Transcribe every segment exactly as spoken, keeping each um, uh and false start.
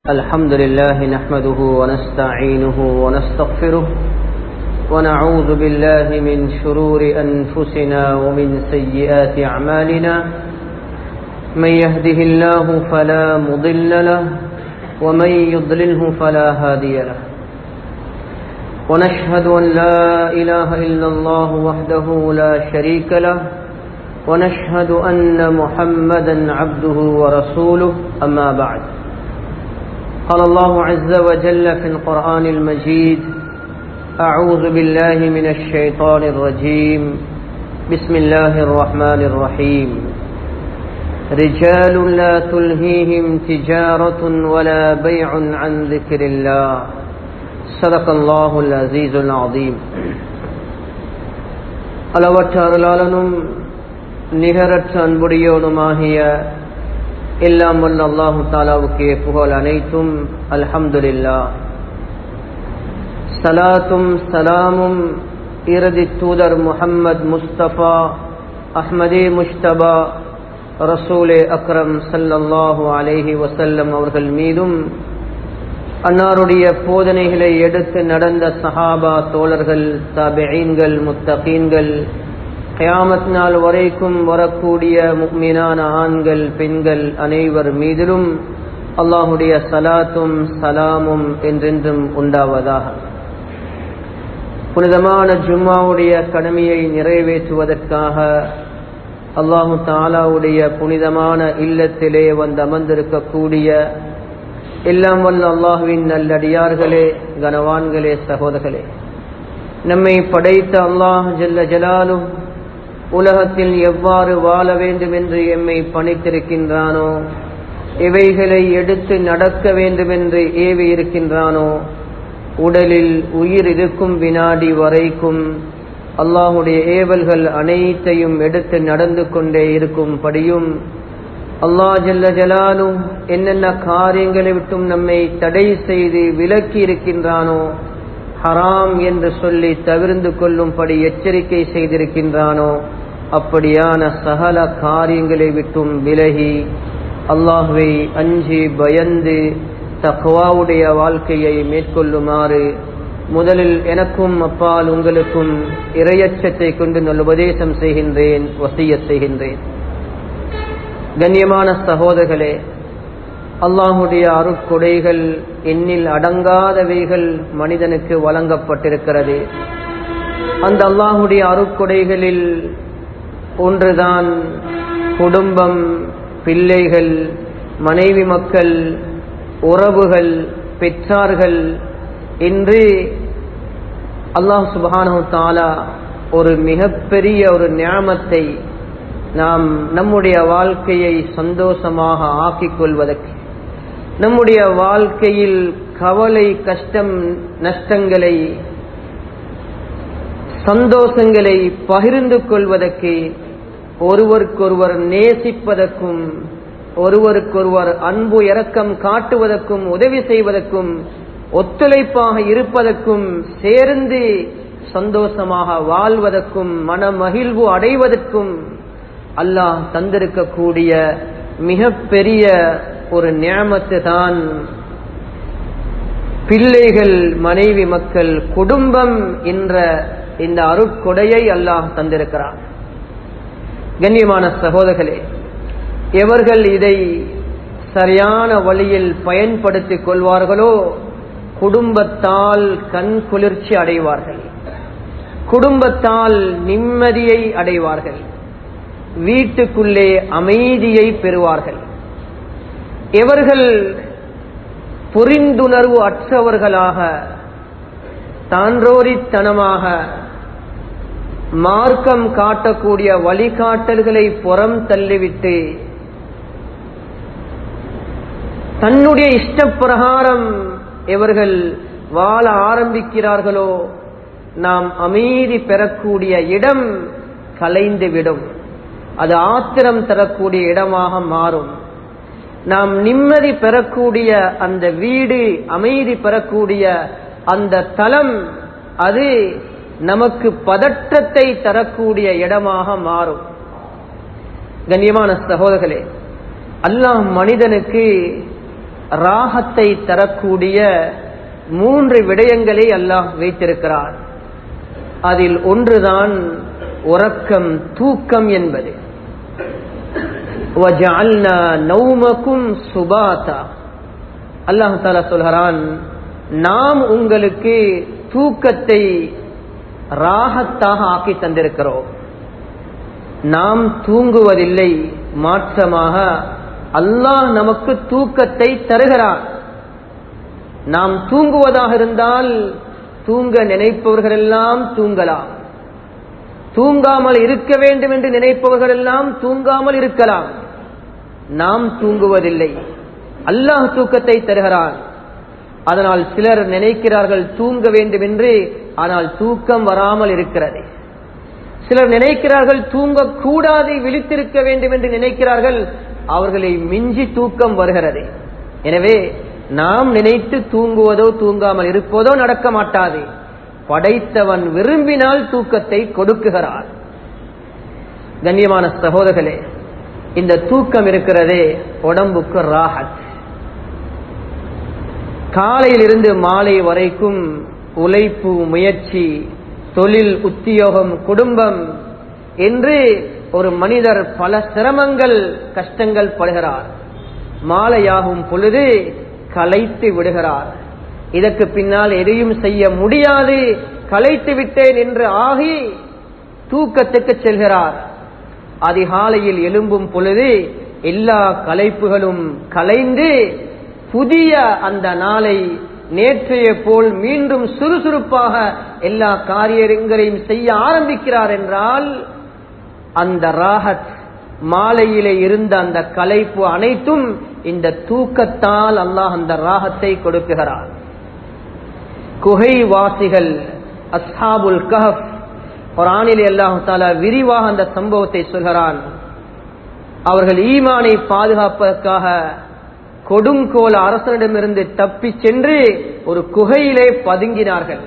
الحمد لله نحمده ونستعينه ونستغفره ونعوذ بالله من شرور أنفسنا ومن سيئات أعمالنا من يهده الله فلا مضل له ومن يضلله فلا هادي له ونشهد أن لا إله إلا الله وحده لا شريك له ونشهد أن محمدا عبده ورسوله أما بعد قال الله عز وجل في القرآن المجيد أعوذ بالله من الشيطان الرجيم بسم الله الرحمن الرحيم رجال لا تلهيهم تجارة ولا بيع عن ذكر الله صدق الله العزيز العظيم அளவற்ற அருளாளனும் நிகரற்ற அன்புடையோனுமாகிய எல்லாம் வல்ல அல்லாஹு தஆலாவுக்கே புகழ் அனைத்தும் அல்ஹம்துலில்லாஹ். ஸலாத்தும் ஸலாமும் இறுதி தூதர் முஹம்மது முஸ்தபா அஹ்மதே முஜ்தபா ரசூலே அக்ரம் ஸல்லல்லாஹு அலைஹி வஸல்லம் அவர்கள் மீதும், அன்னாருடைய போதனைகளை எடுத்து நடந்த சஹாபா தோழர்கள், தாபிஈன்கள், முத்தகீன்கள், கியாமத் நாள் வரைக்கும் வரக்கூடிய முஃமினான ஆண்கள் பெண்கள் அனைவர் மீதிலும் அல்லாஹுடைய சலாத்தும் சலாமும் என்றென்றும் உண்டாவதாக. புனிதமான ஜும்மாவுடைய கடமையை நிறைவேற்றுவதற்காக அல்லாஹு தஆலாவுடைய புனிதமான இல்லத்திலே வந்து அமர்ந்திருக்கக்கூடிய எல்லாம் வல்ல அல்லாஹுவின் நல்லடியார்களே, கனவான்களே, சகோதரர்களே, நம்மை படைத்த அல்லாஹ் ஜல்ல ஜலாலுஹு உலகத்தில் எவ்வாறு வாழ வேண்டும் என்று எம்மை பணித்திருக்கின்றானோ, இவைகளை எடுத்து நடக்க வேண்டும் என்று ஏவி இருக்கின்றானோ, உடலில் உயிர் இருக்கும் வினாடி வரைக்கும் அல்லாஹுடைய ஏவல்கள் அனைத்தையும் எடுத்து நடந்து கொண்டே இருக்கும்படியும், அல்லாஹ் ஜல்ல ஜலாலுஹு என்னென்ன காரியங்களை விட்டும் நம்மை தடை செய்து விலக்கி இருக்கின்றானோ, ஹராம் என்று சொல்லி தவிர்ந்து கொள்ளும்படி எச்சரிக்கை செய்திருக்கின்றானோ, அப்படியான சகல காரியங்களை விட்டும் விலகி அல்லாஹ்வை அஞ்சி பயந்து தக்வாவுடைய வாழ்க்கையை மேற்கொள்ளுமாறு முதலில் எனக்கும் அப்பால் உங்களுக்கும் இறையச்சத்தை கொண்டு நல்ல உபதேசம் செய்கின்றேன், வசியத் செய்கின்றேன். கண்ணியமான சகோதரர்களே, அல்லாஹுடைய அருட்கொடைகள் எண்ணில் அடங்காதவைகள் மனிதனுக்கு வழங்கப்பட்டிருக்கிறது. அந்த அல்லாஹுடைய அருட்கொடைகளில் ஒன்றுதான் குடும்பம், பிள்ளைகள், மனைவி மக்கள், உறவுகள், பெற்றார்கள் என்று அல்லாஹ் சுப்ஹானஹு தஆலா ஒரு மிகப்பெரிய ஒரு நிஅமத்தை நாம் நம்முடைய வாழ்க்கையை சந்தோஷமாக ஆக்கிக் கொள்வதற்கு, நம்முடைய வாழ்க்கையில் கவலை, கஷ்டம், நஷ்டங்களை, சந்தோஷங்களை பகிர்ந்து கொள்வதற்கு, ஒருவருக்கொருவர் நேசிப்பதற்கும், ஒருவருக்கொருவர் அன்பு இரக்கம் காட்டுவதற்கும், உதவி செய்வதற்கும், ஒத்துழைப்பாக இருப்பதற்கும், சேர்ந்து சந்தோஷமாக வாழ்வதற்கும், மனமகிழ்வு அடைவதற்கும் அல்லாஹ் தந்திருக்கக்கூடிய மிகப்பெரிய ஒரு நிஅமத்து தான் பிள்ளைகள், மனைவி மக்கள், குடும்பம் என்ற இந்த அருட்கொடையை அல்லாஹ் தந்திருக்கிறார். கண்ணியமான சகோதரர்களே, எவர்கள் இதை சரியான வழியில் பயன்படுத்திக் கொள்வார்களோ குடும்பத்தால் கண் குளிர்ச்சி அடைவார்கள், குடும்பத்தால் நிம்மதியை அடைவார்கள், வீட்டுக்குள்ளே அமைதியை பெறுவார்கள். எவர்கள் புரிந்துணர்வு அற்றவர்களாக, தான்றோரித்தனமாக, மார்க்கம் காட்டக்கூடிய வழிகாட்டல்களை புறம் தள்ளிவிட்டு தன்னுடைய இஷ்டப்பிரகாரம் எவர்கள் வாழ ஆரம்பிக்கிறார்களோ, நாம் அமைதி பெறக்கூடிய இடம் கலைந்துவிடும். அது ஆத்திரம் தரக்கூடிய இடமாக மாறும். நாம் நிம்மதி பெறக்கூடிய அந்த வீடு, அமைதி பெறக்கூடிய அந்த தலம், அது நமக்கு பதற்றத்தை தரக்கூடிய இடமாக மாறும். கண்ணியமான சகோதரர்களே, அல்லாஹ் மனிதனுக்கு ராகத்தை தரக்கூடிய மூன்று விடயங்களை அல்லாஹ் வைத்திருக்கிறார். அதில் ஒன்றுதான் உறக்கம், தூக்கம் என்பது. வஜஅல்னா நௌமக்கும் சுபாதா. அல்லாஹ் தஆலா சொல்கிறான், நாம் உங்களுக்கு தூக்கத்தை ராகத்தாக ஆக்கி தந்திருக்கிறோம். நாம் தூங்குவதில்லை, மாற்றமாக அல்லாஹ் நமக்கு தூக்கத்தை தருகிறார். நாம் தூங்குவதாக இருந்தால் தூங்க நினைப்பவர்கள் எல்லாம் தூங்கலாம், தூங்காமல் இருக்க வேண்டும் என்று நினைப்பவர்கள் எல்லாம் தூங்காமல் இருக்கலாம். நாம் தூங்குவதில்லை, அல்லாஹ் தூக்கத்தை தருகிறான். அதனால் சிலர் நினைக்கிறார்கள் தூங்க வேண்டும் என்று, ஆனால் தூக்கம் வராமல் இருக்கிறது. சிலர் நினைக்கிறார்கள் தூங்கக்கூடாது, விழித்திருக்க வேண்டும் என்று நினைக்கிறார்கள், அவர்களை மிஞ்சி தூக்கம் வருகிறது. எனவே நாம் நினைத்து தூங்குவதோ தூங்காமல் இருப்பதோ நடக்க மாட்டாது. படைத்தவன் விரும்பினால் தூக்கத்தை கொடுக்குகிறார். கண்ணியமான சகோதரர்களே, இந்த தூக்கம் இருக்கிறதே உடம்புக்கு ராஹத். காலையில் இருந்து மாலை வரைக்கும் உழைப்பு, முயற்சி, தொழில், உத்தியோகம், குடும்பம் என்று ஒரு மனிதர் பல சிரமங்கள், கஷ்டங்கள் படுகிறார். மாலையாகும் பொழுது களைத்து விடுகிறார். இதற்கு பின்னால் எதையும் செய்ய முடியாது, களைத்து விட்டேன் என்று ஆகி தூக்கத்துக்கு செல்கிறார். அதிகாலையில் எழும்பும் பொழுது எல்லா களைப்புகளும் கலைந்து புதிய அந்த நாளை நேற்றைய போல் மீண்டும் சுறுசுறுப்பாக எல்லா காரியங்களையும் செய்ய ஆரம்பிக்கிறார். என்றால் அந்த ராஹத், மாலையிலே இருந்த அந்த களைப்பு அனைத்தும் இந்த தூக்கத்தால் அல்லாஹ் அந்த ராகத்தை கொடுக்குகிறார். குகை வாசிகள், அஸ்ஹாபுல் கஹஃப், குர்ஆனிலே அல்லாஹ் தஆலா விரிவாக அந்த சம்பவத்தை சொல்கிறான். அவர்கள் ஈமானை பாதுகாப்பதற்காக கொடுங்கோல் அரசனிடமிருந்து தப்பி சென்று ஒரு குகையிலே பதுங்கினார்கள்.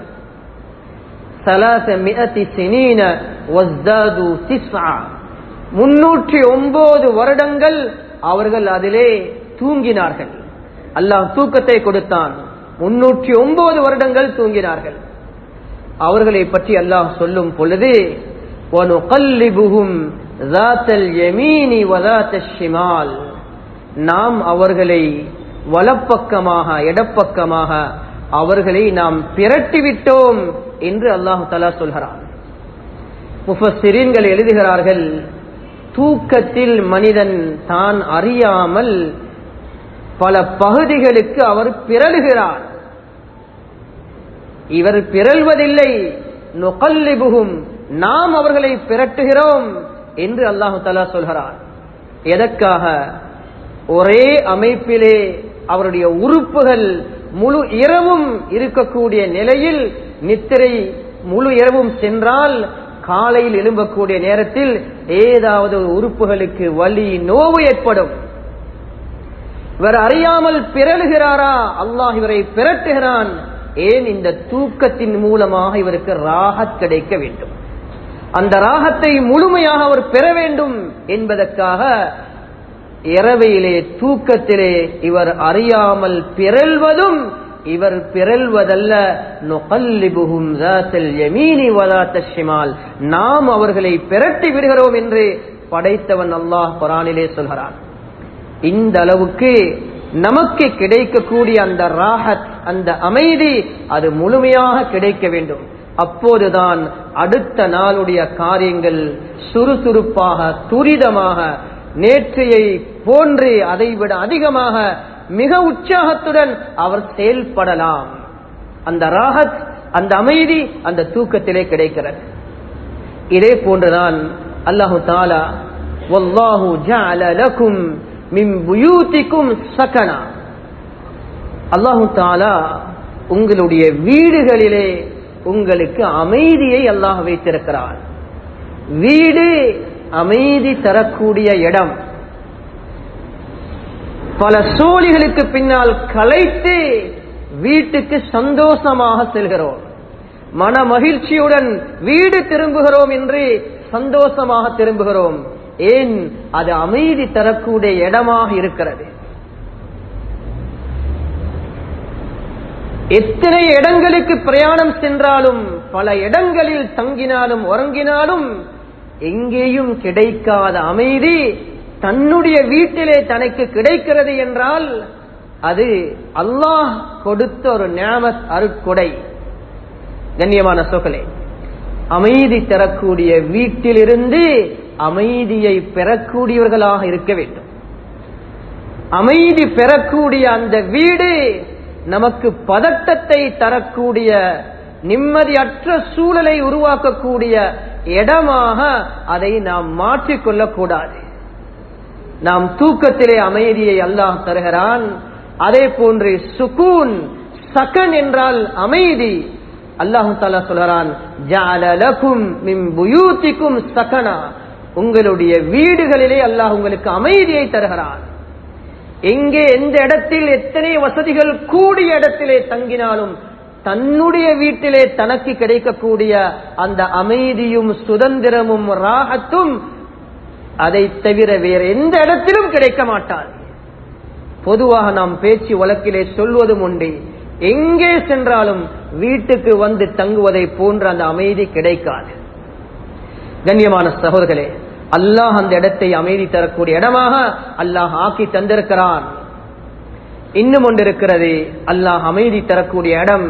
முன்னூற்றி ஒன்பது வருடங்கள் அவர்கள் அதிலே தூங்கினார்கள். அல்லாஹ் தூக்கத்தை கொடுத்தான். முன்னூற்றி ஒன்பது வருடங்கள் தூங்கினார்கள். அவர்களை பற்றி அல்லாஹ் சொல்லும் பொழுது, நாம் அவர்களை வலப்பக்கமாக இடப்பக்கமாக அவர்களை நாம் பிரட்டிவிட்டோம் என்று அல்லாஹ் தஆலா சொல்கிறான். முஃபஸ்ஸிரீன்கள் எழுதுகிறார்கள், தூக்கத்தில் மனிதன் தான் அறியாமல் பல பகுதிகளுக்கு அவர் பிறழுகிறார். இவர் பிறழ்வதில்லை, நுகல்லிபுஹும், நாம் அவர்களை பிரட்டுகிறோம் என்று அல்லாஹ் தஆலா சொல்கிறார். எதற்காக? ஒரே அமைப்பிலே அவருடைய உறுப்புகள் முழு இரவும் இருக்கக்கூடிய நிலையில் நித்திரை முழு இரவும் சென்றால் காலையில் எழும்பக்கூடிய நேரத்தில் ஏதாவது உறுப்புகளுக்கு வலி, நோவு ஏற்படும். இவர் அறியாமல் பிறழுகிறாரா? அல்லாஹ் இவரை பிரட்டுகிறான். ஏன்? இந்த தூக்கத்தின் மூலமாக இவருக்கு ராஹத் கிடைக்க வேண்டும். அந்த ராகத்தை முழுமையாக அவர் பெற வேண்டும் என்பதற்காக இரவையிலே தூக்கத்திலே இவர் அறியாமல் பிறழ்வதும் இவர் பிறழ்வதல்ல. நுகல்லிபுஹும் ஸாத்தல் யமீனி வ ஸாத்தஷ் ஷிமால், நாம் அவர்களை பிரட்டி விடுகிறோம் என்று படைத்தவன் அல்லாஹ் குர்ஆனிலே சொல்கிறான். இந்த அளவுக்கு நமக்கு கிடைக்கக்கூடிய அந்த ராஹத், அந்த அமைதி, அது முழுமையாக கிடைக்க வேண்டும். அப்போதுதான் அடுத்த நாளுடைய காரியங்கள் சுறுசுறுப்பாக, துரிதமாக, நேற்றையை போன்று அதைவிட அதிகமாக மிக உற்சாகத்துடன் அவர் செயல்படலாம். அந்த ராஹத், அந்த அமைதி அந்த தூக்கத்திலே கிடைக்கிறது. இதே போன்றுதான் அல்லாஹு தஆலா, வல்லாஹு ஜஅல லக்கும் மின் புயூதிக்கும் சகனா, அல்லாஹு தஆலா உங்களுடைய வீடுகளிலே உங்களுக்கு அமைதியை அல்லாஹ் வைத்திருக்கிறார். வீடு அமைதி தரக்கூடிய இடம். பல சோழிகளுக்கு பின்னால் களைத்து வீட்டுக்கு சந்தோஷமாக செல்கிறோம், மன மகிழ்ச்சியுடன் வீடு திரும்புகிறோம் என்று சந்தோஷமாக திரும்புகிறோம். ஏன்? அது அமைதி தரக்கூடிய இடமாக இருக்கிறது. எத்தனை இடங்களுக்கு பிரயாணம் சென்றாலும், பல இடங்களில் தங்கினாலும் உறங்கினாலும் எங்கேயும் கிடைக்காத அமைதி தன்னுடைய வீட்டிலே தனக்கு கிடைக்கிறது என்றால் அது அல்லாஹ் கொடுத்த ஒரு நிஅமத், அருட்கொடை. கண்ணியமான சகோதரர்களே, அமைதி தரக்கூடிய வீட்டிலிருந்து அமைதியை பெறக்கூடியவர்களாக இருக்க வேண்டும். அமைதி பெறக்கூடிய அந்த வீடு நமக்கு பதட்டத்தை தரக்கூடிய, நிம்மதியற்ற சூழலை உருவாக்கக்கூடிய இடமாக அதை நாம் மாற்றிக்கொள்ளக் கூடாது. நாம் தூக்கத்திலே அமைதியை அல்லாஹ் தருகிறான். அதே போன்று சுகூன், சகன் என்றால் அமைதி. அல்லாஹ் தஆலா சொல்றான், ஜஅல லகும் மின் புயூதிக்கும் சகனா, உங்களுடைய வீடுகளிலே அல்லாஹ் உங்களுக்கு அமைதியை தருகிறான். எங்கே எந்த இடத்தில் எத்தனை வசதிகள் கூடிய இடத்திலே தங்கினாலும் தன்னுடைய வீட்டிலே தனக்கு கிடைக்கக்கூடிய அந்த அமைதியும் சுதந்திரமும் ராஹத்தும் அதை தவிர வேறு எந்த இடத்திலும் கிடைக்க மாட்டாது. பொதுவாக நாம் பேச்சு வழக்கிலே சொல்வதும் உண்டு, எங்கே சென்றாலும் வீட்டுக்கு வந்து தங்குவதை போன்ற அந்த அமைதி கிடைக்காது. கண்ணியமான சகோதரர்களே, அல்லாஹ் அந்த இடத்தை அமைதி தரக்கூடிய இடமாக அல்லாஹ் ஆக்கி தந்திருக்கிறான். இன்னும் ஒன்று இருக்கிறது, அல்லாஹ் அமைதி தரக்கூடிய இடம்.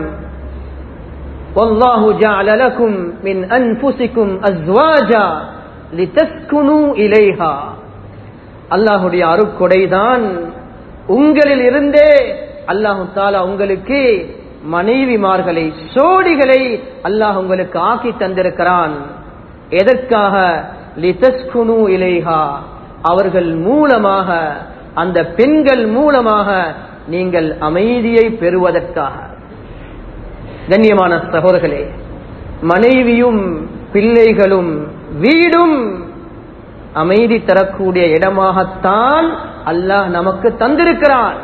வல்லாஹு ஜஅல லகும் மின் அன்ஃபுசிக்கும் அஸ்வாஜா லிதஸ்குனு இலைஹா. அல்லாஹ்வுடைய அருட்கொடைதான், உங்களில் இருந்தே அல்லாஹ் தஆலா உங்களுக்கு மனைவிமார்களை, சோடிகளை அல்லாஹ் உங்களுக்கு ஆக்கி தந்திருக்கிறான். எதற்காக? லிதஸ்குனு இலைஹா, அவர்கள் மூலமாக, அந்த பெண்கள் மூலமாக நீங்கள் அமைதியை பெறுவதற்காக. கண்ணியமான சகோதரர்களே, மனைவியும் பிள்ளைகளும் வீடும் அமைதி தரக்கூடிய இடமாகத்தான் அல்லாஹ் நமக்கு தந்திருக்கிறான்.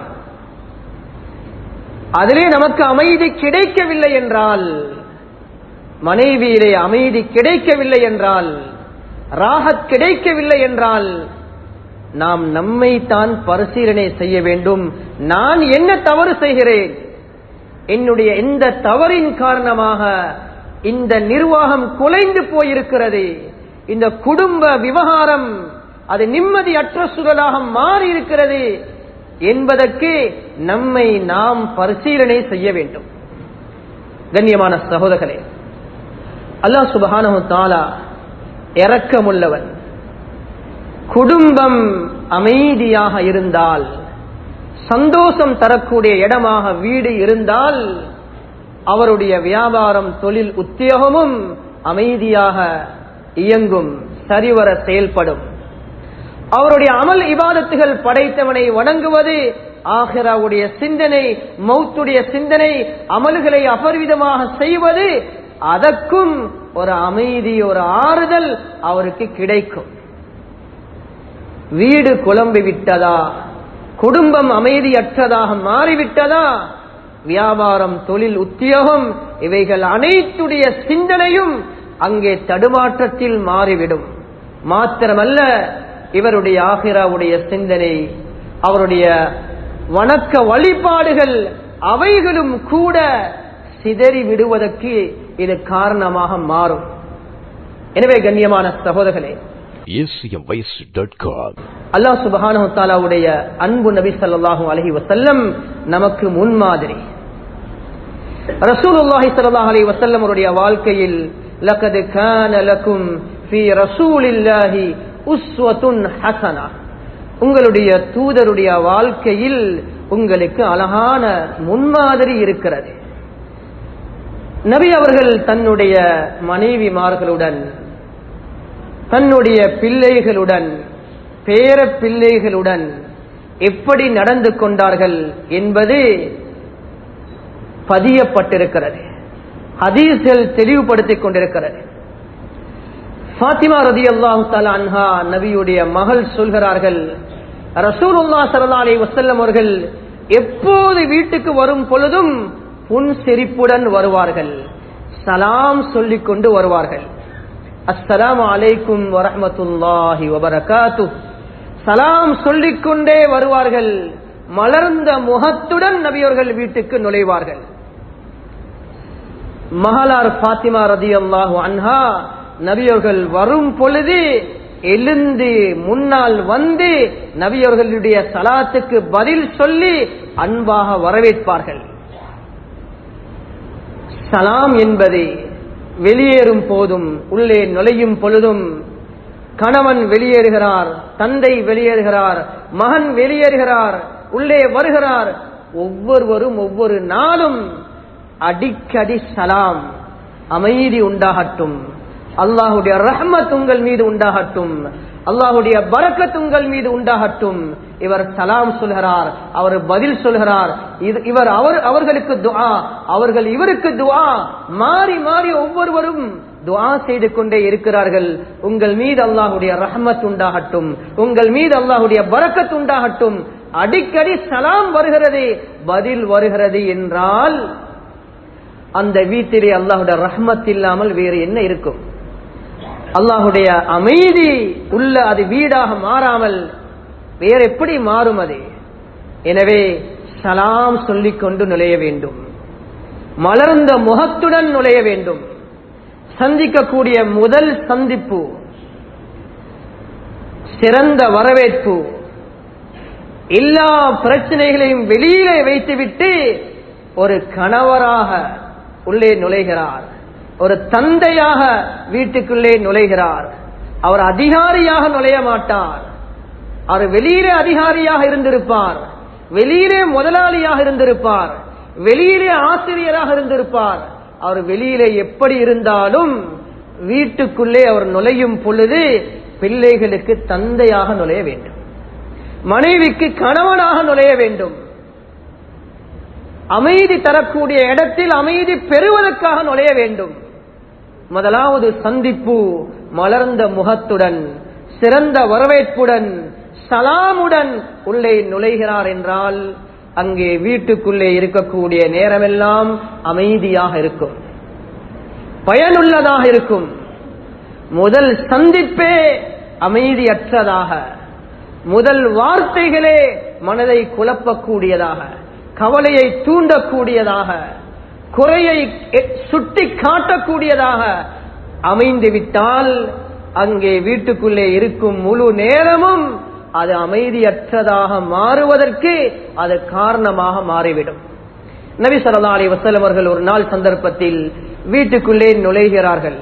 அதிலே நமக்கு அமைதி கிடைக்கவில்லை என்றால், மனைவியிலே அமைதி கிடைக்கவில்லை என்றால், ராஹத் கிடைக்கவில்லை என்றால் நாம் நம்மை தான் பரிசீலனை செய்ய வேண்டும். நான் என்ன தவறு செய்கிறேன்? என்னுடைய எந்த தவறின் காரணமாக இந்த நிர்வாகம் குலைந்து போயிருக்கிறது? இந்த குடும்ப விவகாரம் அது நிம்மதியற்ற சூழலாக மாறி இருக்கிறது என்பதற்கு நம்மை நாம் பரிசீலனை செய்ய வேண்டும். கண்ணியமான சகோதரர்களே, அல்லாஹ் சுப்ஹானஹு தஆலா இரக்கமுள்ளவன். குடும்பம் அமைதியாக இருந்தால், சந்தோஷம் தரக்கூடிய இடமாக வீடு இருந்தால், அவருடைய வியாபாரம், தொழில், உத்தியோகமும் அமைதியாக இயங்கும், சரிவர செயல்படும். அவருடைய அமல் இபாதத்துகள், படைத்தவனை வணங்குவது, ஆகிராவுடைய சிந்தனை, மௌத்துடைய சிந்தனை, அமல்களை அபரிவிதமாக செய்வது, அதற்கும் ஒரு அமைதி, ஒரு ஆறுதல் அவருக்கு கிடைக்கும். வீடு குழம்பி விட்டதா, குடும்பம் அமைதியற்றதாக மாறிவிட்டதா, வியாபாரம், தொழில், உத்தியோகம் இவைகள் அனைத்துடைய சிந்தனையும் அங்கே தடுமாற்றத்தில் மாறிவிடும். மாத்திரமல்ல, இவருடைய ஆகிராவுடைய சிந்தனை, அவருடைய வணக்க வழிபாடுகள் அவைகளும் கூட சிதறி விடுவதற்கு இது காரணமாக மாறும். எனவே கண்ணியமான சகோதரர்களே, அல்லாஹ் சுப்ஹானஹு வ தஆலாவுடைய அன்பு நபி ஸல்லல்லாஹு அலைஹி வஸல்லம் நமக்கு முன்மாதிரி. ரசூலுல்லாஹி ஸல்லல்லாஹு அலைஹி வஸல்லம் அவருடைய வாழ்க்கையில் லகத் கான லகும் ஃபீ ரசூலில்லாஹி உஸ்வத்துன் ஹஸனா, உங்களுடைய தூதருடைய வாழ்க்கையில் உங்களுக்கு அழகான முன்மாதிரி இருக்கிறது. நபி அவர்கள் தன்னுடைய மனைவிமார்களுடன், தன்னுடைய பிள்ளைகளுடன், பேர பிள்ளைகளுடன் எப்படி நடந்து கொண்டார்கள் என்பது பதியப்பட்டிருக்கிறது. ஹதீஸ்கள் தெளிவுபடுத்திக் கொண்டிருக்கிறது. ஃபாத்திமா ரலியல்லாஹு தஆலா அன்ஹா நபியுடைய மகள் சொல்கிறார்கள், ரசூலுல்லாஹ் ஸல்லல்லாஹு அலைஹி வஸல்லம் அவர்கள் எப்போது வீட்டுக்கு வரும் பொழுதும் புன் சிரிப்புடன் வருவார்கள், சலாம் சொல்லிக் கொண்டு வருவார்கள். அஸ்ஸலாமு அலைக்கும் வரஹ்மத்துல்லாஹி வபரகாத்துஹ், சலாம் சொல்லிக்கொண்டே வருவார்கள். மலர்ந்த முகத்துடன் நபியவர்கள் வீட்டுக்கு நுழைவார்கள். மகளார் ஃபாத்திமா ரலியல்லாஹு அன்ஹா நபியவர்கள் வரும் பொழுது எழுந்து முன்னால் வந்து நபியவர்களுடைய சலாத்துக்கு பதில் சொல்லி அன்பாக வரவேற்பார்கள். சலாம் என்பது வெளியேறும் போதும் உள்ளே நுழையும் பொழுதும், கணவன் வெளியேறுகிறார், தந்தை வெளியேறுகிறார், மகன் வெளியேறுகிறார், உள்ளே வருகிறார், ஒவ்வொருவரும் ஒவ்வொரு நாளும் அடிக்கடி சலாம், அமைதி உண்டாகட்டும், அல்லாஹுடைய ரஹ்மத் உங்கள் மீது உண்டாகட்டும், அல்லாஹுடைய பரக்கத் உங்கள் மீது உண்டாகட்டும். இவர் சலாம் சொல்கிறார், அவர் பதில் சொல்கிறார், இவர் அவர் அவர்களுக்கு துஆ, அவர்கள் இவருக்கு துஆ, மாறி மாறி ஒவ்வொருவரும் துஆ செய்து கொண்டே இருக்கிறார்கள். உங்கள் மீது அல்லாஹுடைய ரஹ்மத் உண்டாகட்டும், உங்கள் மீது அல்லாஹுடைய பரக்கத் உண்டாகட்டும். அடிக்கடி சலாம் வருகிறது, பதில் வருகிறது என்றால் அந்த வீட்டிலே அல்லாஹுடைய ரஹ்மத் இல்லாமல் வேறு என்ன இருக்கும்? அல்லாஹுடைய அமைதி உள்ள அது வீடாக மாறாமல் வேற எப்படி மாறும் அது? எனவே சலாம் சொல்லிக் கொண்டு நுழைய வேண்டும், மலர்ந்த முகத்துடன் நுழைய வேண்டும். சந்திக்கக்கூடிய முதல் சந்திப்பு சிறந்த வரவேற்பு. எல்லா பிரச்சனைகளையும் வெளியிலே வைத்துவிட்டு ஒரு கணவராக உள்ளே நுழைகிறார், ஒரு தந்தையாக வீட்டுக்குள்ளே நுழைகிறார். அவர் அதிகாரியாக நுழைய மாட்டார், அவர் வெளியிலே அதிகாரியாக இருந்திருப்பார், வெளியிலே முதலாளியாக இருந்திருப்பார், வெளியிலே ஆசிரியராக இருந்திருப்பார். அவர் வெளியிலே எப்படி இருந்தாலும் வீட்டுக்குள்ளே அவர் நுழையும் பொழுது பிள்ளைகளுக்கு தந்தையாக நுழைய வேண்டும், மனைவிக்கு கணவனாக நுழைய வேண்டும். அமைதி தரக்கூடிய இடத்தில் அமைதி பெறுவதற்காக நுழைய வேண்டும். முதலாவது சந்திப்பு மலர்ந்த முகத்துடன், சிறந்த வரவேற்புடன், சலாமுடன் உள்ளே நுழைகிறார் என்றால் அங்கே வீட்டுக்குள்ளே இருக்கக்கூடிய நேரமெல்லாம் அமைதியாக இருக்கும், பயனுள்ளதாக இருக்கும். முதல் சந்திப்பே அமைதியற்றதாக, முதல் வார்த்தைகளே மனதை குழப்பக்கூடியதாக, கவலையை தூண்டக்கூடியதாக, குறையை சுட்டி காட்டக்கூடியதாக அமைந்துவிட்டால் அங்கே வீட்டுக்குள்ளே இருக்கும் முழு நேரமும் அது அமைதியற்றதாக மாறுவதற்கு அது காரணமாக மாறிவிடும். நபி ஸல்லல்லாஹு அலைஹி வஸல்லம் அவர்கள் ஒரு நாள் சந்தர்ப்பத்தில் வீட்டுக்குள்ளே நுழைகிறார்கள்.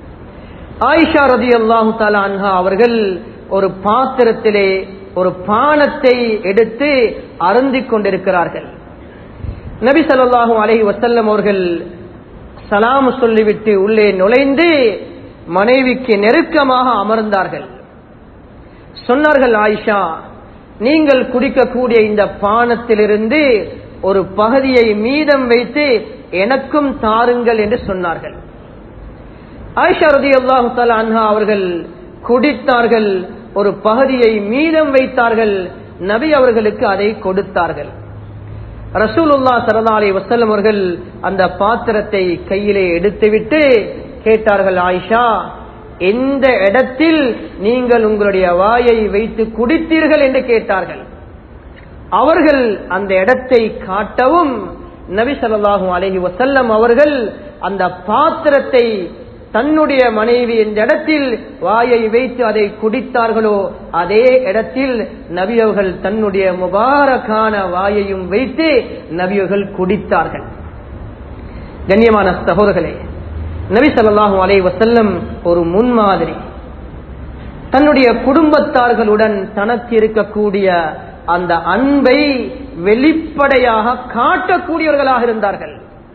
ஆயிஷா ரலியல்லாஹு தஆலா அன்ஹா அவர்கள் ஒரு பாத்திரத்திலே ஒரு பானத்தை எடுத்து அருந்திக் கொண்டிருக்கிறார்கள். நபி ஸல்லல்லாஹு அலைஹி வஸல்லம் அவர்கள் சலாம் சொல்லிவிட்டு உள்ளே நுழைந்து மனைவிக்கு நெருக்கமாக அமர்ந்தார்கள். சொன்னார்கள், ஆயிஷா, நீங்கள் குடிக்கக்கூடிய இந்த பானத்திலிருந்து ஒரு பகுதியை மீதம் வைத்து எனக்கும் தாருங்கள் என்று சொன்னார்கள். ஆயிஷா ரலியல்லாஹு தஆலா அன்ஹா அவர்கள் குடித்தார்கள், ஒரு பகுதியை மீதம் வைத்தார்கள், நபி அவர்களுக்கு அதை கொடுத்தார்கள். ரசூலுல்லாஹ் ஸல்லல்லாஹு அலைஹி வஸல்லம் அவர்கள் அந்த பாத்திரத்தை கையிலே எடுத்துவிட்டு கேட்டார்கள், ஆயிஷா, எந்த இடத்தில் நீங்கள் உங்களுடைய வாயை வைத்து குடித்தீர்கள் என்று கேட்டார்கள். அவர்கள் அந்த இடத்தை காட்டவும் நபி ஸல்லல்லாஹு அலைஹி வஸல்லம் அவர்கள் அந்த பாத்திரத்தை தன்னுடைய மனைவி எந்த இடத்தில் வாயை வைத்து அதை குடித்தார்களோ அதே இடத்தில் நபி அவர்கள் தன்னுடைய முபாரக்கான வாயையும் வைத்து நபி அவர்கள் குடித்தார்கள். கண்ணியமான சகோதரர்களே, நபி ஸல்லல்லாஹு அலைஹி வஸல்லம் ஒரு முன்மாதிரி. தன்னுடைய குடும்பத்தார்களுடன் தனக்கு இருக்கக்கூடிய அந்த அன்பை வெளிப்படையாக காட்டக்கூடியவர்களாக இருந்தார்கள்.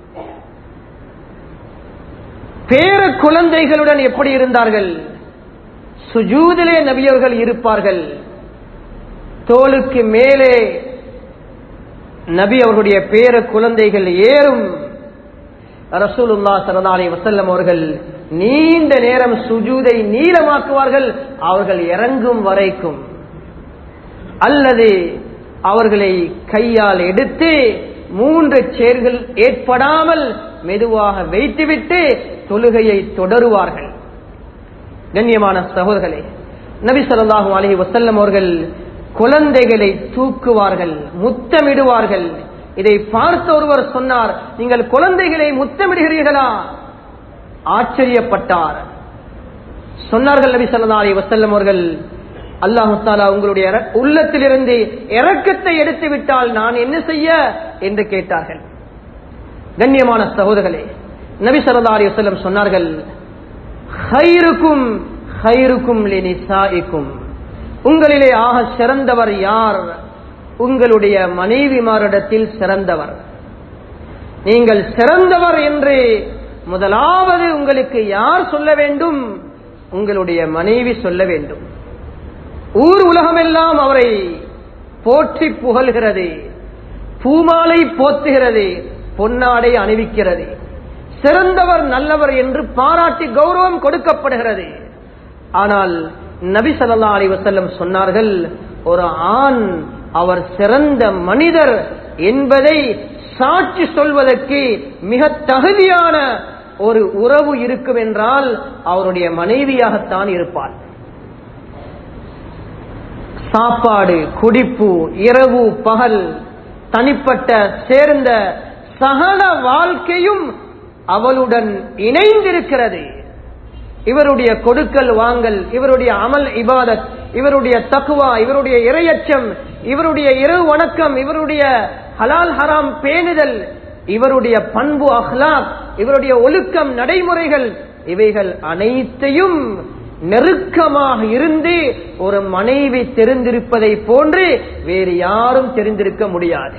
பேர குழந்தைகளுடன் எப்படி இருந்தார்கள்? சுஜூதிலே நபியவர்கள் இருப்பார்கள், தோளுக்கு மேலே நபி அவர்களுடைய பேர குழந்தைகள் ஏறும். ரசூலுல்லாஹ் ஸல்லல்லாஹு அலைஹி வஸல்லம் அவர்கள் நீண்ட நேரம் சுஜூதை நீளமாக்குவார்கள், அவர்கள் இறங்கும் வரைக்கும். அல்லது அவர்களை கையால் எடுத்து மூன்று சேர்கள் ஏற்படாமல் மெதுவாக வைத்துவிட்டு தொழுகையை தொடருவார்கள். கண்ணியமான சகோதரர்களே, நபி ஸல்லல்லாஹு அலைஹி வஸல்லம் அவர்கள் குழந்தைகளை தூக்குவார்கள், முத்தமிடுவார்கள், இதை பார்த்த ஒருவர் சொன்னார், நீங்கள் குழந்தைகளை முத்தமிடுகிறீர்களா? ஆச்சரியப்பட்டார். சொன்னார்கள் நபி ஸல்லல்லாஹு அலைஹி வஸல்லம் அவர்கள், அல்லாஹ் தஆலா உங்களுடைய உள்ளத்திலிருந்து இரக்கத்தை எடுத்து விட்டால் நான் என்ன செய்ய என்று கேட்டார்கள். கண்ணியமான சகோதரர்களே, நபி ஸல்லல்லாஹு அலைஹி வஸல்லம் சொன்னார்கள், ஹைருக்கும் ஹைருக்கும் லினிசாஇக்கும், உங்களிலே ஆக சிறந்தவர் யார்? உங்களுடைய மனைவிமாரிடத்தில் சிறந்தவர். நீங்கள் சிறந்தவர் என்று முதலாவது உங்களுக்கு யார் சொல்ல வேண்டும்? உங்களுடைய மனைவி சொல்ல வேண்டும். ஊர் உலகமெல்லாம் அவரை போற்றி புகழ்கிறது, பூமாலை போத்துகிறது, பொன்னாடை அணிவிக்கிறது, சிறந்தவர் நல்லவர் என்று பாராட்டி கௌரவம் கொடுக்கப்படுகிறது. ஆனால் நபி ஸல்லல்லாஹு அலைஹி வஸல்லம் சொன்னார்கள், ஒரு ஆண் அவர் சிறந்த மனிதர் என்பதை சாட்சி சொல்வதற்கு மிக தகுதியான ஒரு உறவு இருக்கும் என்றால் அவருடைய மனைவியாகத்தான் இருப்பார். சாப்பாடு, குடிப்பு, இரவு பகல், தனிப்பட்ட சேர்ந்த சகல வாழ்க்கையும் அவளுடன் இணைந்திருக்கிறது. இவருடைய கொடுக்கல் வாங்கல், இவருடைய அமல் இபாதத், இவருடைய தக்வா, இவருடைய இறையச்சம், இவருடைய இரவு வணக்கம், இவருடைய ஹலால் ஹராம் பேணுதல், இவருடைய பண்பு அஹ்லாக், இவருடைய ஒழுக்கம் நடைமுறைகள், இவைகள் அனைத்தையும் நெருக்கமாக இருந்து ஒரு மனைவி தெரிந்திருப்பதை போன்று வேறு யாரும் தெரிந்திருக்க முடியாது.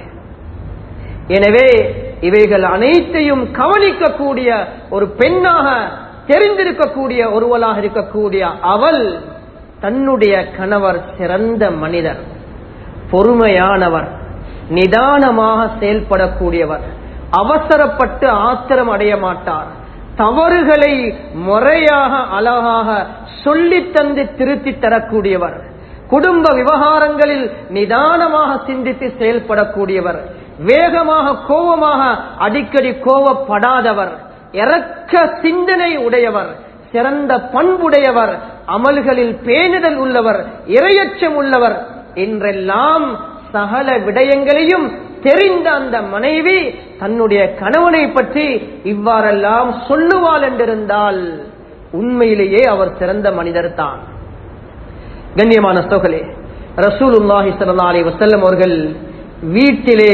எனவே இவைகள் அனைத்தையும் கவனிக்கக்கூடிய ஒரு பெண்ணாக தெரிந்திருக்கக்கூடிய ஒருவளாக இருக்கக்கூடிய அவள் தன்னுடைய கணவர் சிறந்த மனிதர், பொறுமையானவர், நிதானமாக செயல்படக்கூடியவர், அவசரப்பட்டு ஆத்திரம் அடைய மாட்டார், தவறுகளை முறையாக அழகாக சொல்லி தந்து திருத்தி தரக்கூடியவர், குடும்ப விவகாரங்களில் நிதானமாக சிந்தித்து செயல்படக்கூடியவர், வேகமாக கோபமாக அடிக்கடி கோபப்படாதவர், இரக்க சிந்தனை உடையவர், சிறந்த பண்புடையவர், அமல்களில் பேணுதல் உள்ளவர், இறையச்சம் உள்ளவர் என்றெல்லாம் சகல விடயங்களையும் தெரிந்த அந்த மனைவி தன்னுடைய கணவனை பற்றி இவ்வாறெல்லாம் சொல்லுவாள் என்றிருந்தால் உண்மையிலேயே அவர் சிறந்த மனிதர் தான். கண்ணியமான சகோதரர்களே, ரசூலுல்லாஹி ஸல்லல்லாஹு அலைஹி வஸல்லம் அவர்கள் வீட்டிலே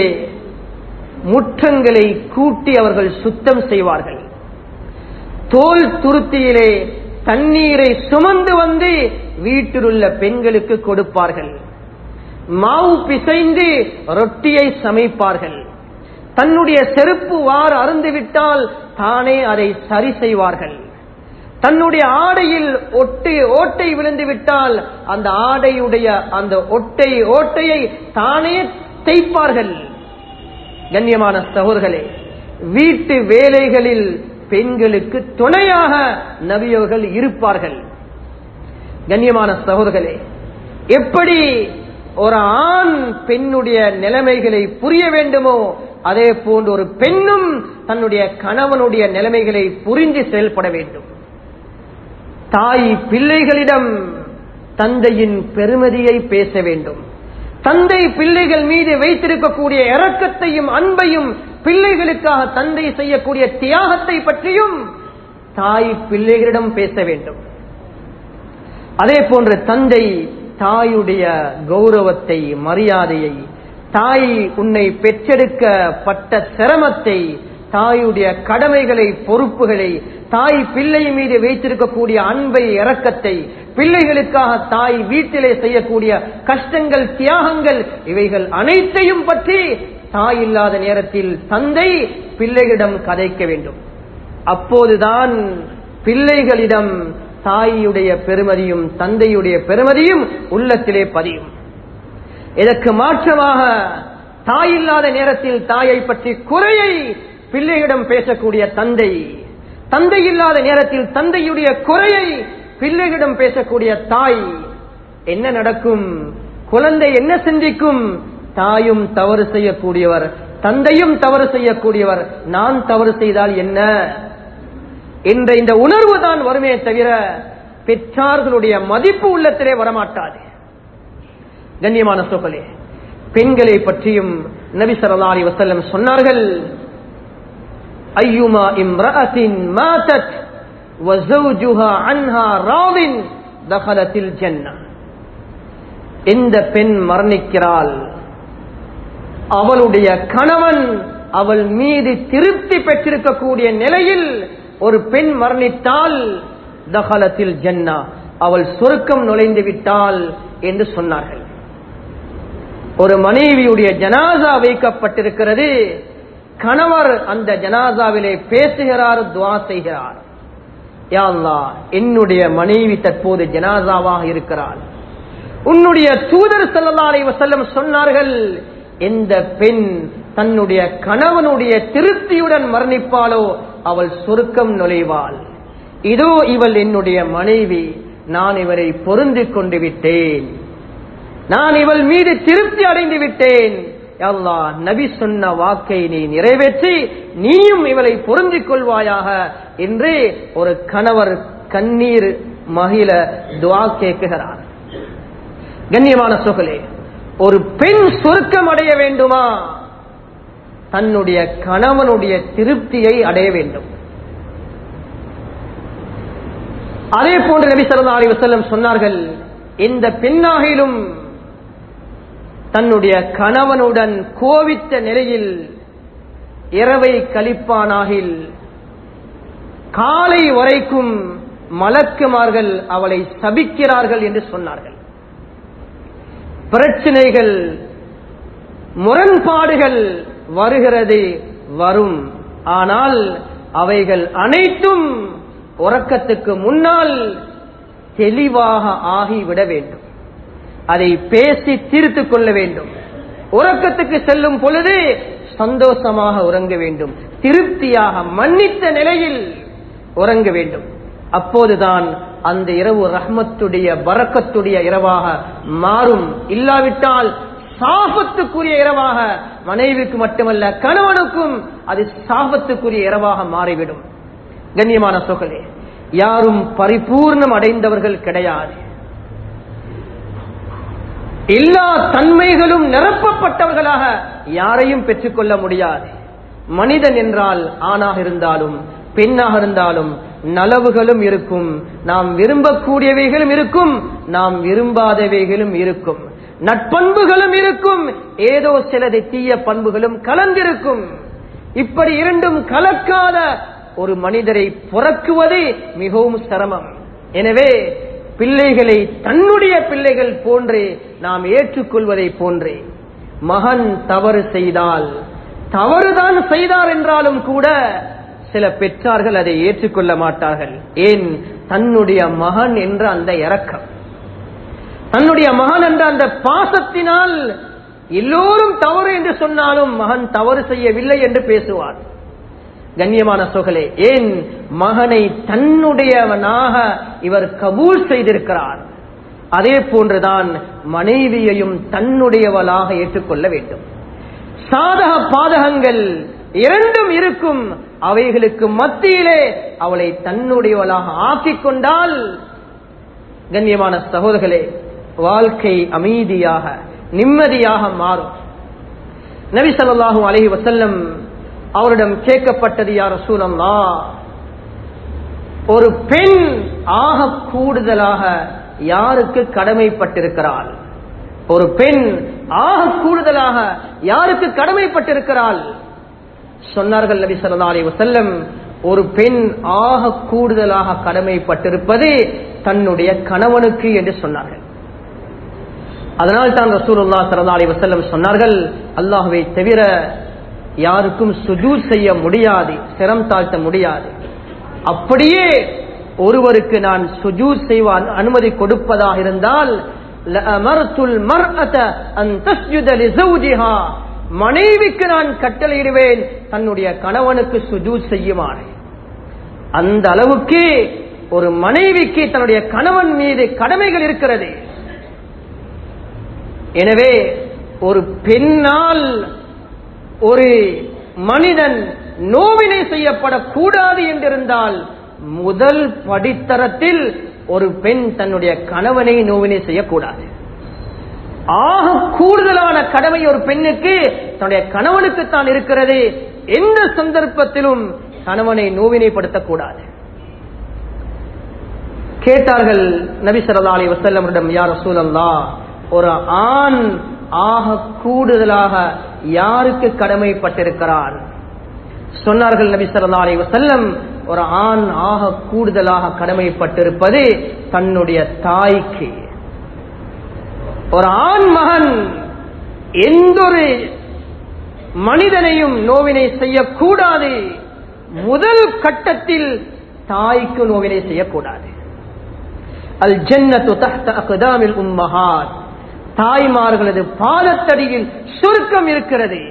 முற்றங்களை கூட்டி அவர்கள் சுத்தம் செய்வார்கள். தோல் துருத்தியிலே தண்ணீரை சுமந்து வந்து வீட்டிலுள்ள பெண்களுக்கு கொடுப்பார்கள். மாவு பிசைந்து ரொட்டியை சமைப்பார்கள். தன்னுடைய செருப்பு வார் அருந்துவிட்டால் தானே அதை சரி செய்வார்கள். தன்னுடைய ஆடையில் ஒட்டை ஓட்டை விழுந்து விட்டால் அந்த ஆடையுடைய அந்த ஒட்டை ஓட்டையை தானே தைப்பார்கள். கண்ணியமான சகோதரர்களே, வீட்டு வேலைகளில் பெண்களுக்கு துணையாக நபியவர்கள் இருப்பார்கள். கண்ணியமான சகோதரர்களே, எப்படி ஒரு ஆண் பெண்ணுடைய நிலைமைகளை புரிய வேண்டுமோ அதே போன்று ஒரு பெண்ணும் தன்னுடைய கணவனுடைய நிலைமைகளை புரிந்து செயல்பட வேண்டும். தாய் பிள்ளைகளிடம் தந்தையின் பெருமதியை பேச வேண்டும். தந்தை பிள்ளைகள் மீது வைத்திருக்கக்கூடிய இரக்கத்தையும் அன்பையும், பிள்ளைகளுக்காக தந்தை செய்யக்கூடிய தியாகத்தை பற்றியும் தாய் பிள்ளைகளிடம் பேச வேண்டும். அதே போன்று தந்தை தாயுடைய கௌரவத்தை, மரியாதையை, தாய் உன்னை பெற்றெடுக்கப்பட்ட சிரமத்தை, தாயுடைய கடமைகளை, பொறுப்புகளை, தாய் பிள்ளை மீது வைத்திருக்கக்கூடிய அன்பை, இரக்கத்தை, பிள்ளைகளுக்காக தாய் வீட்டிலே செய்யக்கூடிய கஷ்டங்கள், தியாகங்கள், இவைகள் அனைத்தையும் பற்றி தாய் இல்லாத நேரத்தில் தந்தை பிள்ளைகளிடம் கதைக்க வேண்டும். அப்போதுதான் பிள்ளைகளிடம் தாயுடைய பெருமதியும் தந்தையுடைய பெருமதியும் உள்ளத்திலே பதியும். இதற்கு மாற்றமாக தாய் இல்லாத நேரத்தில் தாயை பற்றி குறையை பிள்ளைகளிடம் பேசக்கூடிய தந்தை, தந்தை இல்லாத நேரத்தில் தந்தையுடைய குறையை பிள்ளைகளிடம் பேசக்கூடிய தாய், என்ன நடக்கும்? குழந்தை என்ன சிந்திக்கும்? தாயும் தவறு செய்யக்கூடியவர், தந்தையும் தவறு செய்யக்கூடியவர், நான் தவறு செய்தால் என்ன என்ற இந்த உணர்வு தான் வருமே தவிர பெற்றார்களுடைய மதிப்பு உள்ளத்திலே வரமாட்டாது. கண்ணியமான சகோதரர்களே, பெண்களை பற்றியும் நபி ஸல்லல்லாஹு அலைஹி வஸல்லம் சொன்னார்கள், ஐயுமா இம்ரஅத்தின் மாதத் வ ஸௌஜுஹா அன்ஹா ராதின் தகலத்தில் ஜன்னah. இந்த பெண் மரணிக்கிறாள், அவளுடைய கணவன் அவள் மீது திருப்தி பெற்றிருக்கக்கூடிய நிலையில் ஒரு பெண் மரணித்தால் தகலத்தில் ஜன்னah, அவள் சொர்க்கம் நுழைந்து விட்டாள் என்று சொன்னார்கள். ஒரு மனைவியுடைய ஜனாசா வைக்கப்பட்டிருக்கிறது, கணவர் அந்த ஜனாசாவிலே பேசுகிறார், துஆ செய்கிறார், யா அல்லாஹ் என்னுடைய மனைவி தற்போது ஜனாசாவாக இருக்கிறாள். உன்னுடைய தூதர் ஸல்லல்லாஹு அலைஹி வஸல்லம் சொன்னார்கள், எந்த பெண் தன்னுடைய கணவனுடைய திருப்தியுடன் மரணிப்பாளோ அவள் சொர்க்கம் நுழைவாள். இதோ இவள் என்னுடைய மனைவி, நான் இவரை பொருந்திக் கொண்டு விட்டேன், நான் இவள் மீது திருப்தி அடைந்து விட்டேன். அல்லாஹ் நபி சொன்ன வாக்கை நீ நிறைவேற்றி நீயும் இவளை பொருந்திக் கொள்வாயாக என்று ஒரு கணவர் கண்ணீர் மகிழ துஆ கேட்கிறார். கண்ணியமான சகோதரர்களே, ஒரு பெண் சொர்க்கம் அடைய வேண்டுமா, தன்னுடைய கணவனுடைய திருப்தியை அடைய வேண்டும். அதே போன்று நபி ஸல்லல்லாஹு அலைஹி வஸல்லம் சொன்னார்கள், இந்த பெண்ணாகிலும் தன்னுடைய கணவனுடன் கோவித்த நிலையில் இரவை கழிப்பானாகில் காலை வரைக்கும் மலக்குமார்கள் அவளை சபிக்கிறார்கள் என்று சொன்னார்கள். பிரச்சனைகள், முரண்பாடுகள் வருகிறது, வரும். ஆனால் அவைகள் அனைத்தும் உறக்கத்துக்கு முன்னால் தெளிவாக ஆகிவிட வேண்டும். அதை பேசி தீர்த்து கொள்ள வேண்டும். உறக்கத்துக்கு செல்லும் பொழுது சந்தோஷமாக உறங்க வேண்டும், திருப்தியாக மன்னித்த நிலையில் உறங்க வேண்டும். அப்போதுதான் அந்த இரவு ரஹ்மத்துடைய பரக்கத்துடைய இரவாக மாறும். இல்லாவிட்டால் சாபத்துக்குரிய இரவாக மனைவிக்கு மட்டுமல்ல கணவனுக்கும் அது சாபத்துக்குரிய இரவாக மாறிவிடும். கண்ணியமான சகோதரர்களே, யாரும் பரிபூர்ணம் அடைந்தவர்கள் கிடையாது. எல்லா தன்மைகளும் நிரப்பப்பட்டவர்களாக யாரையும் பெற்றுக்கொள்ள முடியாது. மனிதன் என்றால் ஆணாக இருந்தாலும் பெண்ணாக இருந்தாலும் நலவுகளும் இருக்கும், நாம் விரும்பக்கூடியவைகளும் இருக்கும், நாம் விரும்பாதவைகளும் இருக்கும், நட்பண்புகளும் இருக்கும், ஏதோ சிலது தீய பண்புகளும் கலந்திருக்கும். இப்படி இரண்டும் கலக்காத ஒரு மனிதரை பிறக்குவது மிகவும் சிரமம். எனவே பிள்ளைகளை தன்னுடைய பிள்ளைகள் போன்றே நாம் ஏற்றுக்கொள்வதை போன்றே, மகன் தவறு செய்தால் தவறுதான் செய்தார் என்றாலும் கூட சில பெற்றார்கள் அதை ஏற்றுக்கொள்ள மாட்டார்கள். ஏன்? தன்னுடைய மகன் என்ற அந்த இரக்கம், தன்னுடைய மகன் என்ற அந்த பாசத்தினால் எல்லோரும் தவறு என்று சொன்னாலும் மகன் தவறு செய்யவில்லை என்று பேசுவார். கண்ணியமான சகோதரர்களே, ஏன்? மகனை தன்னுடையவனாக இவர் கபூல் செய்திருக்கிறார். அதே போன்றுதான் மனைவியையும் தன்னுடையவளாக ஏற்றுக்கொள்ள வேண்டும். சாதக பாதகங்கள் இரண்டும் இருக்கும், அவைகளுக்கு மத்தியிலே அவளை தன்னுடையவளாக ஆக்கிக் கொண்டால் கண்ணியமான சகோதரர்களே, வாழ்க்கை அமைதியாக நிம்மதியாக மாறும். நபி ஸல்லல்லாஹு அலைஹி வஸல்லம் அவரிடம் கேட்கப்பட்டது, யா ரசூலல்லாஹ், ஒரு பெண் ஆக கூடுதலாக யாருக்கு கடமைப்பட்டிருக்கிறாள்? ஒரு பெண் ஆக கூடுதலாக யாருக்கு கடமைப்பட்டிருக்கிறாள்? சொன்னார்கள் நபி ஸல்லல்லாஹு அலைஹி வஸல்லம், ஒரு பெண் ஆக கூடுதலாக கடமைப்பட்டிருப்பது தன்னுடைய கணவனுக்கு என்று சொன்னார்கள். அதனால் தான் ரசூலுல்லாஹி ஸல்லல்லாஹு அலைஹி வஸல்லம் சொன்னார்கள், அல்லாஹ்வை தவிர யாருக்கும் சுஜூத் செய்ய முடியாது, சிரம் தாழ்த்த முடியாது. அப்படியே ஒருவருக்கு நான் சுஜூத் செய்வான் அனுமதி கொடுப்பதாக இருந்தால் லஅமர்துல் மர்அத அன் தஸ்ஜுத லிஸௌஜிஹா, மனைவிக்கு நான் கட்டளையிடுவேன் தன்னுடைய கணவனுக்கு சுஜூத் செய்யுமாறு. அந்த அளவுக்கு ஒரு மனைவிக்கு தன்னுடைய கணவன் மீது கடமைகள் இருக்கிறது. எனவே ஒரு பெண்ணால் ஒரு மனிதன் நோவினை செய்யப்படக்கூடாது என்றிருந்தால் முதல் படித்தரத்தில் ஒரு பெண் தன்னுடைய கணவனை நோவினை செய்யக்கூடாது. ஆக கூடுதலான கடமை ஒரு பெண்ணுக்கு தன்னுடைய கணவனுக்கு தான் இருக்கிறது. எந்த சந்தர்ப்பத்திலும் கணவனை நோவினைப்படுத்தக்கூடாது. கேட்டார்கள் நபி ஸல்லல்லாஹு அலைஹி வஸல்லம், யா ரசூலல்லாஹ், ஒரு ஆண் ஆக கூடுதலாக யாருக்கு கடமைப்பட்டிருக்கிறான்? சொன்னார்கள் நபி ஸல்லல்லாஹு அலைஹி வஸல்லம், ஒரு ஆண் ஆக கூடுதலாக கடமைப்பட்டிருப்பது தன்னுடைய தாய்க்கு. ஒரு ஆண் மகன் எந்தொரு மனிதனையும் நோவினை செய்யக்கூடாது. முதல் கட்டத்தில் தாய்க்கு நோவினை செய்யக்கூடாது. அல் ஜன்னத்து தஹ்த அக்தாமில் உம்மஹாத், தாய்மார்களது பாதத்தடியில் சொர்க்கம் இருக்கிறது.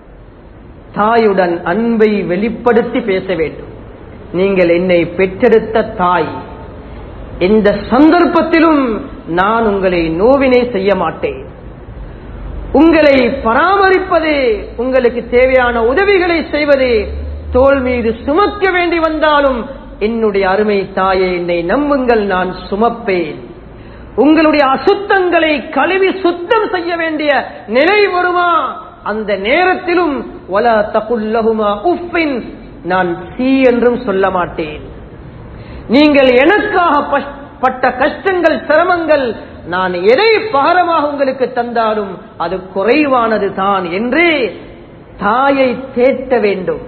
தாயுடன் அன்பை வெளிப்படுத்தி பேச வேண்டும். நீங்கள் என்னை பெற்றெடுத்த தாய், எந்த சந்தர்ப்பத்திலும் நான் உங்களை நோவினை செய்ய மாட்டேன். உங்களை பராமரிப்பது, உங்களுக்கு தேவையான உதவிகளை செய்வது, தோள் மீது சுமக்க வேண்டி வந்தாலும் என்னுடைய அருமை தாயை என்னை நம்புங்கள், நான் சுமப்பேன். உங்களுடைய அசுத்தங்களை கழுவி சுத்தம் செய்ய வேண்டிய நிலை வருமா, அந்த நேரத்திலும் வலா தகுல் லஹுமா உஃபின், நான் சீ என்றும் சொல்ல மாட்டேன். நீங்கள் எனக்காக பட்ட கஷ்டங்கள், சிரமங்கள், நான் எதை பகரமாக உங்களுக்கு தந்தாலும் அது குறைவானது தான் என்று தாயை தேட்ட வேண்டும்.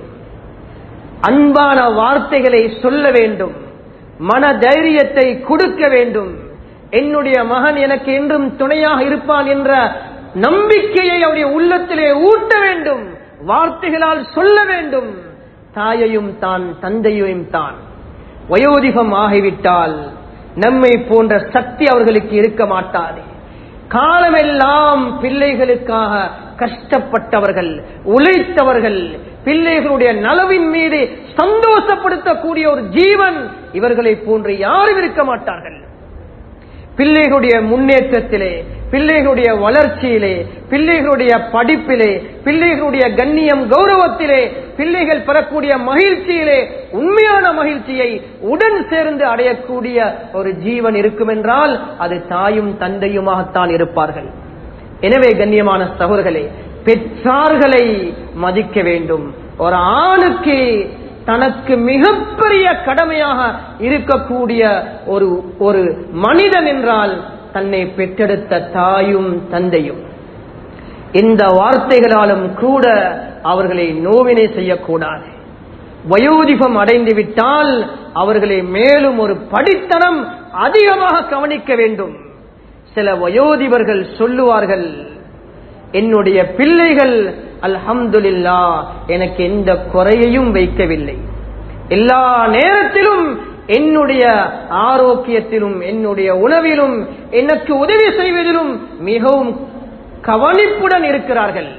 அன்பான வார்த்தைகளை சொல்ல வேண்டும். மன தைரியத்தை கொடுக்க வேண்டும். என்னுடைய மகன் எனக்கு என்றும் துணையாக இருப்பான் என்ற நம்பிக்கையை அவருடைய உள்ளத்திலே ஊட்ட வேண்டும். வார்த்தைகளால் சொல்ல வேண்டும். தாயையும் தான் தந்தையையும் தான். வயோதிகம் ஆகிவிட்டால் நம்மை போன்ற சக்தி அவர்களுக்கு இருக்க மாட்டாது. காலமெல்லாம் பிள்ளைகளுக்காக கஷ்டப்பட்டவர்கள், உழைத்தவர்கள், பிள்ளைகளுடைய நலவின் மீது சந்தோஷப்படுத்தக்கூடிய ஒரு ஜீவன் இவர்களை போன்று யாரும் இருக்க மாட்டார்கள். பிள்ளைகளுடைய முன்னேற்றத்திலே, பிள்ளைகளுடைய வளர்ச்சியிலே, பிள்ளைகளுடைய படிப்பிலே, பிள்ளைகளுடைய கண்ணியம் கௌரவத்திலே, பிள்ளைகள் பெறக்கூடிய மகிழ்ச்சியிலே உண்மையான மகிழ்ச்சியை உடன் சேர்ந்து அடையக்கூடிய ஒரு ஜீவன் இருக்கும் என்றால் அது தாயும் தந்தையுமாகத்தான் இருப்பார்கள். எனவே கண்ணியமான சகோதரர்களே, பெற்றார்களை மதிக்க வேண்டும். ஒரு ஆணுக்கு தனக்கு மிகப்பெரிய கடமையாக இருக்கக்கூடிய ஒரு ஒரு மனிதன் என்றால் தன்னை பெற்றெடுத்த தாயும் தந்தையும். இந்த வார்த்தைகளாலும் கூட அவர்களை நோவினை செய்யக்கூடாது. வயோதிகம் அடைந்து விட்டால் அவர்களை மேலும் ஒரு படித்தனம் அதிகமாக கவனிக்க வேண்டும். சில வயோதிபர்கள் சொல்லுவார்கள், என்னுடைய பிள்ளைகள் அல்ஹம்துலில்லாஹ் எனக்கு எந்த குறையையும் வைக்கவில்லை, எல்லா நேரத்திலும் என்னுடைய ஆரோக்கியத்திலும் என்னுடைய உணவிலும் எனக்கு உதவி செய்வதிலும் மிகவும் கவனிப்புடன் இருக்கிறார்கள்.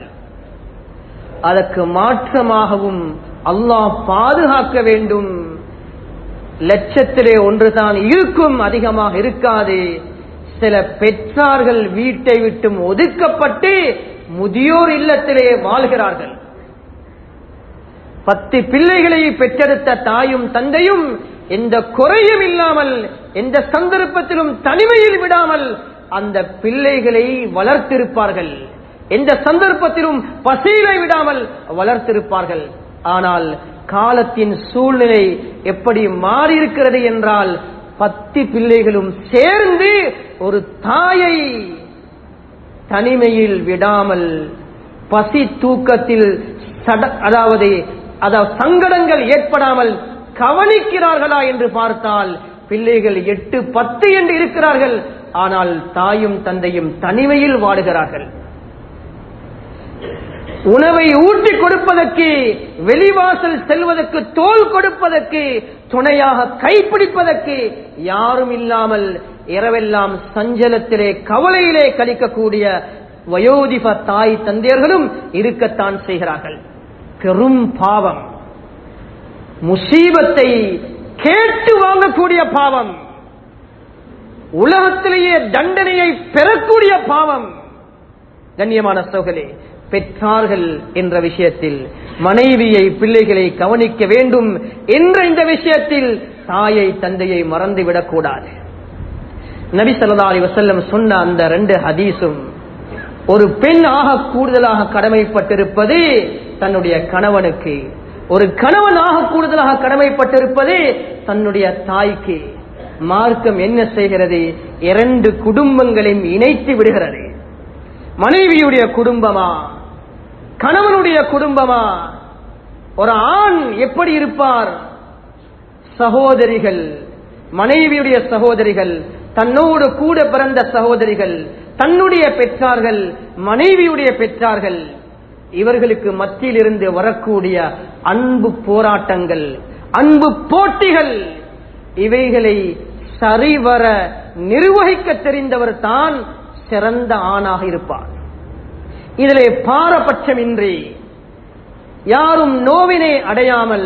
அதற்கு மாற்றமாகவும் அல்லாஹ் பாதுகாக்க வேண்டும். லட்சத்திலே ஒன்றுதான் இருக்கும், அதிகமாக இருக்காது. சில பெற்றார்கள் வீட்டை விட்டும் ஒதுக்கப்பட்டு முதியோர் இல்லத்திலே வாழ்கிறார்கள். பத்து பிள்ளைகளை பெற்றெடுத்த தாயும் தந்தையும் எந்த குறையும் இல்லாமல், எந்த சந்தர்ப்பத்திலும் தனிமையில் விடாமல் அந்த பிள்ளைகளை வளர்த்திருப்பார்கள். எந்த சந்தர்ப்பத்திலும் பசியிலை விடாமல் வளர்த்திருப்பார்கள். ஆனால் காலத்தின் சூழ்நிலை எப்படி மாறியிருக்கிறது என்றால், பத்து பிள்ளைகளும் சேர்ந்து ஒரு தாயை தனிமையில் விடாமல், பசி தூக்கத்தில் அதாவது அதாவது சங்கடங்கள் ஏற்படாமல் கவனிக்கிறார்களா என்று பார்த்தால் பிள்ளைகள் எட்டு பத்து என்று இருக்கிறார்கள். ஆனால் தாயும் தந்தையும் தனிமையில் வாடுகிறார்கள். உணவை ஊட்டி கொடுப்பதற்கு, வெளிவாசல் செல்வதற்கு, தோல் கொடுப்பதற்கு, துணையாக கைப்பிடிப்பதற்கு யாரும் இல்லாமல் இரவெல்லாம் சஞ்சலத்திலே கவலையிலே கழிக்கக்கூடிய வயோதிப தாய் தந்தையர்களும் இருக்கத்தான் செய்கிறார்கள். பெரும் பாவம், முசீபத்தை கேட்டு வாங்கக்கூடிய பாவம், உலகத்திலேயே தண்டனையை பெறக்கூடிய பாவம். கண்ணியமான சகோதரர்களே, பெற்றார்கள் என்ற விஷயத்தில் மனைவியை பிள்ளைகளை கவனிக்க வேண்டும் என்ற இந்த விஷயத்தில் தாயை தந்தையை மறந்துவிடக் கூடாது. நபி ஸல்லல்லாஹு அலைஹி வஸல்லம் சொன்ன அந்த ரெண்டு ஹதீஸும் ஒரு பெண் ஆக கூடுதலாக கடமைப்பட்டிருப்பது தன்னுடைய கணவனுக்கு, ஒரு கணவன் ஆக கூடுதலாக கடமைப்பட்டிருப்பது தன்னுடைய தாய்க்கு. மார்க்கம் என்ன செய்கிறது? இரண்டு குடும்பங்களையும் இணைத்து விடுகிறது. மனைவியுடைய குடும்பமா, கணவனுடைய குடும்பமா? ஒரு ஆண் எப்படி இருப்பார்? சகோதரிகள், மனைவியுடைய சகோதரிகள், தன்னோடு கூட பிறந்த சகோதரிகள், தன்னுடைய பெற்றார்கள், மனைவியுடைய பெற்றார்கள், இவர்களுக்கு மத்தியில் இருந்து வரக்கூடிய அன்பு போராட்டங்கள், அன்பு போட்டிகள், இவைகளை சரிவர நிர்வகிக்க தெரிந்தவர் தான் சிறந்த ஆணாக இருப்பார். இதிலே பாரபட்சமின்றி யாரும் நோவினை அடையாமல்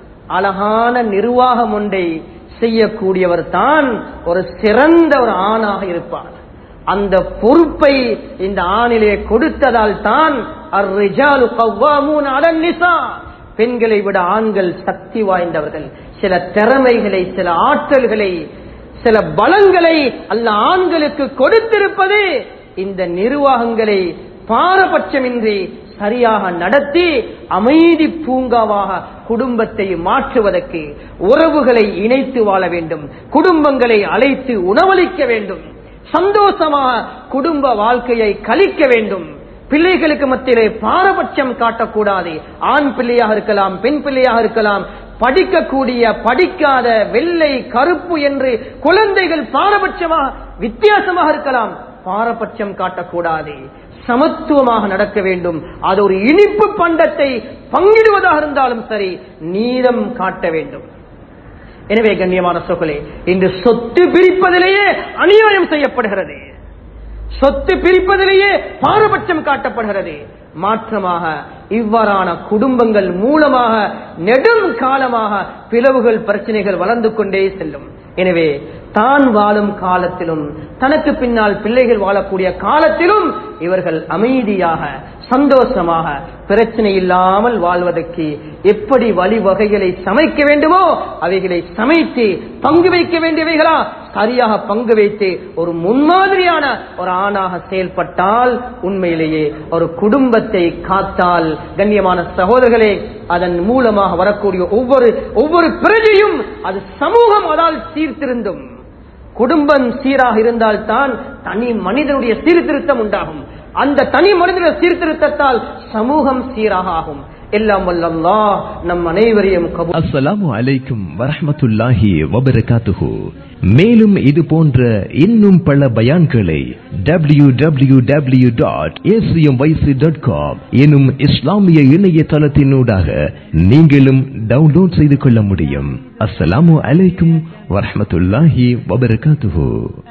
அழகான நிர்வாகம் ஒன்றை செய்யக்கூடியவர் தான் ஒரு சிறந்த ஒரு ஆணாக இருப்பார். அந்த பொறுப்பை இந்த ஆணிலே கொடுத்ததால் தான் அர்-ரிஜாலு கவ்வாமூன அலன் நிஸா, பெண்களை விட ஆண்கள் சக்தி வாய்ந்தவர்கள். சில திறமைகளை, சில ஆற்றல்களை, சில பலங்களை அல்ல ஆண்களுக்கு கொடுத்திருப்பது இந்த நிர்வாகங்களை பாரபட்சமின்றி சரியாக நடத்தி அமைதி பூங்காவாக குடும்பத்தை மாற்றுவதற்கு, உறவுகளை இணைத்து வாழ வேண்டும், குடும்பங்களை அழைத்து உணவளிக்க வேண்டும், சந்தோஷமாக குடும்ப வாழ்க்கையை கழிக்க வேண்டும். பிள்ளைகளுக்கு மத்தியிலே பாரபட்சம் காட்டக்கூடாது. ஆண் பிள்ளையாக இருக்கலாம், பெண் பிள்ளையாக இருக்கலாம், படிக்கக்கூடிய படிக்காத, வெள்ளை கருப்பு என்று குழந்தைகள் பாரபட்சமாக வித்தியாசமாக இருக்கலாம். பாரபட்சம் காட்டக்கூடாது. சமத்துவமாக நடக்க வேண்டும். அது ஒரு இனிப்பு பண்டத்தை பங்கிடுவதாக இருந்தாலும் சரி, நீதம் காட்ட வேண்டும். எனவே கண்ணியமான சகோதரர்களே, இன்று சொத்து பிரிப்பதிலேயே அநியாயம் செய்யப்படுகிறது, சொத்து பிரிப்பதிலேயே பாரபட்சம் காட்டப்படுகிறது. மாற்றமாக இவ்வாறான குடும்பங்கள் மூலமாக நெடும் காலமாக பிளவுகள், பிரச்சனைகள் வளர்ந்து கொண்டே செல்லும். எனவே தான் வாழும் காலத்திலும், தனக்கு பின்னால் பிள்ளைகள் வாழக்கூடிய காலத்திலும் இவர்கள் அமைதியாக, சந்தோஷமாக, பிரச்சனை இல்லாமல் வாழ்வதற்கு எப்படி வழிவகைகளை சமைக்க வேண்டுமோ அவைகளை சமைத்து பங்கு வைக்க வேண்டியவைகளா சரியாக பங்கு வைத்து ஒரு முன்மாதிரியான ஒரு ஆணாக செயல்பட்டால், உண்மையிலேயே ஒரு குடும்பத்தை காத்தால், கண்ணியமான சகோதரர்களே, அதன் மூலமாக வரக்கூடிய ஒவ்வொரு ஒவ்வொரு பிரஜையும் அது சமூகம் அதால் சீர்திருந்தும். குடும்பம் சீராக இருந்தால் தான் தனி மனிதனுடைய சீர்திருத்தம் உண்டாகும். அந்த தனி மனிதனுடைய சீர்திருத்தத்தால் சமூகம் சீராக ஆகும். எல்லாம் வல்ல அல்லாஹ் நம் அனைவரையும் கபூல். அஸ்ஸலாமு அலைக்கும் வரஹ்மத்துல்லாஹி வபரகாத்துஹு. மேலும் இது போன்ற இன்னும் பல பயான்களை W W W dot A C M Y C dot com எனும் இஸ்லாமிய இணையதளத்தினூடாக நீங்களும் டவுன்லோட் செய்து கொள்ள முடியும். அஸ்ஸலாமு அலைக்கும் வரஹ்மத்துல்லாஹி வபரகாத்துஹு.